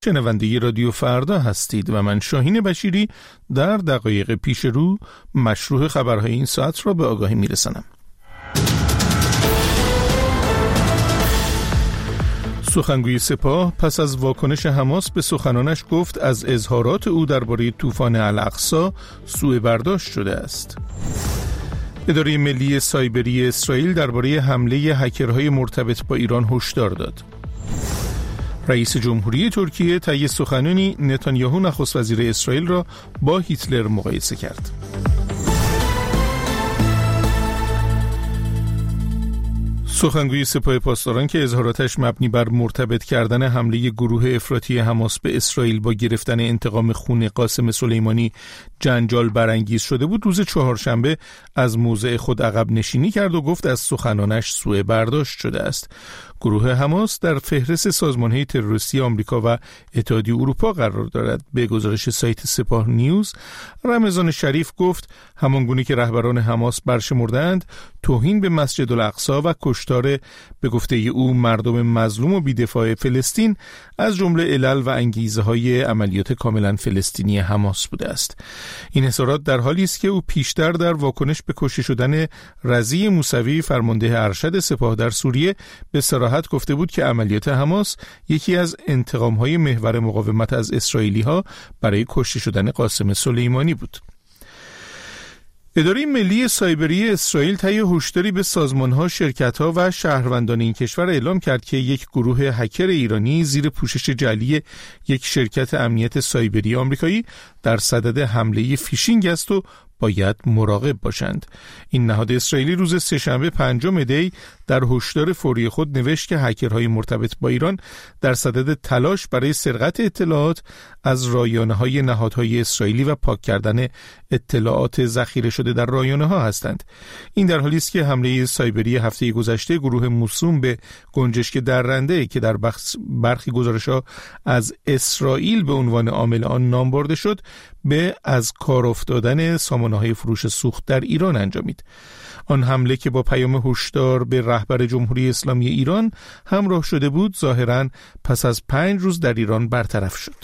شنونده رادیو فردا هستید و من شاهین بشیری در دقایق پیش رو مشروع خبرهای این ساعت را به آگاهی میرسانم. سخنگوی سپاه پس از واکنش حماس به سخنانش گفت از اظهارات او درباره طوفان الاقصی سوء برداشت شده است. اداره ملی سایبری اسرائیل درباره حمله هکرهای مرتبط با ایران هشدار داد. رئیس جمهوری ترکیه طی سخنانی نتانیاهو نخست وزیر اسرائیل را با هیتلر مقایسه کرد. سخنگوی سپاه پاسداران که اظهاراتش مبنی بر مرتبط کردن حمله گروه افراطی حماس به اسرائیل با گرفتن انتقام خون قاسم سلیمانی جنجال برانگیز شده بود، روز چهارشنبه از موضع خود عقب نشینی کرد و گفت از سخنانش سوء برداشت شده است. گروه حماس در فهرست سازمان‌های تروریستی آمریکا و اتحادیه اروپا قرار دارد. به گزارش سایت سپاه نیوز، رمضان شریف گفت همانگونه که رهبران حماس برشمردند توهین به مسجد الاقصی و کشتار به گفته او مردم مظلوم و بی‌دفاع فلسطین از جمله علل و انگیزه‌های عملیات کاملا فلسطینی حماس بوده است. این اظهارات در حالی است که او پیشتر در واکنش به کشته شدن رضی موسوی فرمانده ارشد سپاه در سوریه به صراحت گفته بود که عملیات حماس یکی از انتقام‌های محور مقاومت از اسرائیلی‌ها برای کشته شدن قاسم سلیمانی بود. اداره ملی سایبری اسرائیل طی هشداری به سازمان‌ها، شرکت‌ها و شهروندان این کشور اعلام کرد که یک گروه هکر ایرانی زیر پوشش جعلی یک شرکت امنیت سایبری آمریکایی در صدد حمله فیشینگ است و باید مراقب باشند. این نهاد اسرائیلی روز سه‌شنبه 5 دی در هشدار فوری خود نوشت که هکرهای مرتبط با ایران در صدد تلاش برای سرقت اطلاعات از رایانه‌های نهادهای اسرائیلی و پاک کردن اطلاعات ذخیره شده در رایانه‌ها هستند. این در حالی است که حمله سایبری هفته گذشته گروه موسوم به گنجشک درنده که در برخی گزارش‌ها از اسرائیل به عنوان عامل آن نام برده شد، به از کار افتادن سامانه‌های فروش سوخت در ایران انجامید. آن حمله که با پیام هشدار به رهبر جمهوری اسلامی ایران همراه شده بود، ظاهراً پس از 5 روز در ایران برطرف شد.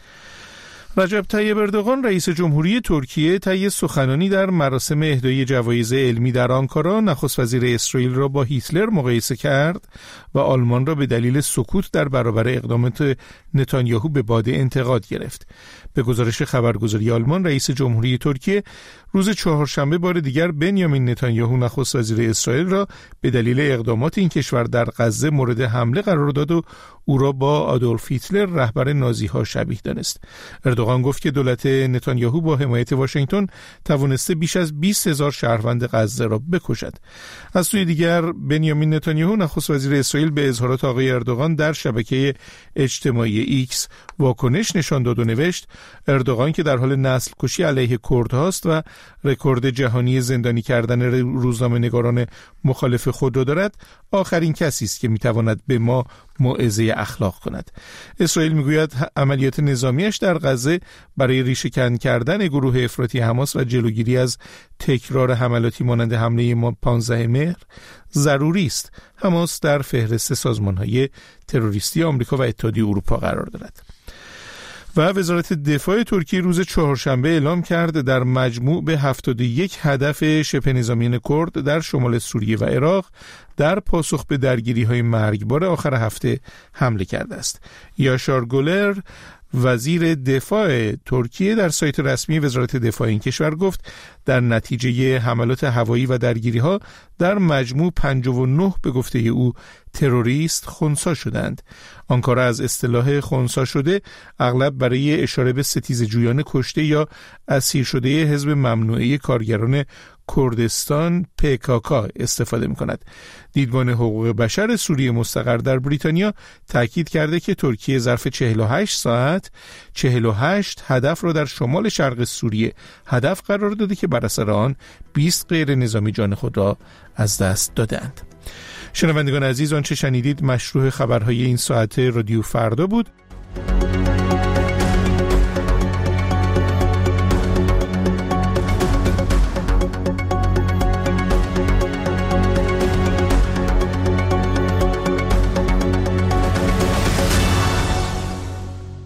رجب طیب اردوغان رئیس جمهوری ترکیه طی سخنانی در مراسم اهدای جوایز علمی در آنکارا نخست وزیر اسرائیل را با هیتلر مقایسه کرد و آلمان را به دلیل سکوت در برابر اقدامات نتانیاهو به باد انتقاد گرفت. به گزارش خبرگزاری آلمان، رئیس جمهوری ترکیه روز چهارشنبه بار دیگر بنیامین نتانیاهو نخست وزیر اسرائیل را به دلیل اقدامات این کشور در غزه مورد حمله قرار داد و او را با آدولف هیتلر رهبر نازی‌ها شبیه دانست. اردوغان گفت که دولت نتانیاهو با حمایت واشنگتن توانسته بیش از 20,000 شهروند غزه را بکشد. از سوی دیگر بنیامین نتانیاهو نخست وزیر اسرائیل به اظهارات آقای اردوغان در شبکه اجتماعی ایکس واکنش نشان داد و نوشت اردوغان که در حال نسل کشی علیه کردهاست و رکورد جهانی زندانی کردن روزنامه‌نگاران مخالف خود را دارد، آخرین کسی است که میتواند به ما موعظه اخلاق کند. اسرائیل میگوید عملیات نظامیش در غزه برای ریشه‌کن کردن گروه افراطی حماس و جلوگیری از تکرار حملاتی مانند حمله ما 15 مهر ضروری است. حماس در فهرست سازمان‌های تروریستی آمریکا و اتحادیه اروپا قرار دارد. و وزارت دفاع ترکیه روز چهارشنبه اعلام کرد در مجموع به 71 هدف شبه نظامیان کرد در شمال سوریه و عراق در پاسخ به درگیری‌های مرگبار آخر هفته حمله کرده است. یاشار گولر وزیر دفاع ترکیه در سایت رسمی وزارت دفاع این کشور گفت در نتیجه حملات هوایی و درگیری‌ها در مجموع 59 به گفته او تروریست خنثی شدند. آنکارا از اصطلاح خنثی شده اغلب برای اشاره به ستیزجویان کشته یا اسیر شده حزب ممنوعه کارگران کردستان PKK استفاده می‌کند. دیدبان حقوق بشر سوریه مستقر در بریتانیا تاکید کرده که ترکیه ظرف 48 ساعت 48 هدف را در شمال شرق سوریه هدف قرار داده که بر اثر آن 20 غیر نظامی جان خود را از دست دادند. شنوندگان عزیز، آنچه شنیدید مشروع خبرهای این ساعت رادیو فردا بود.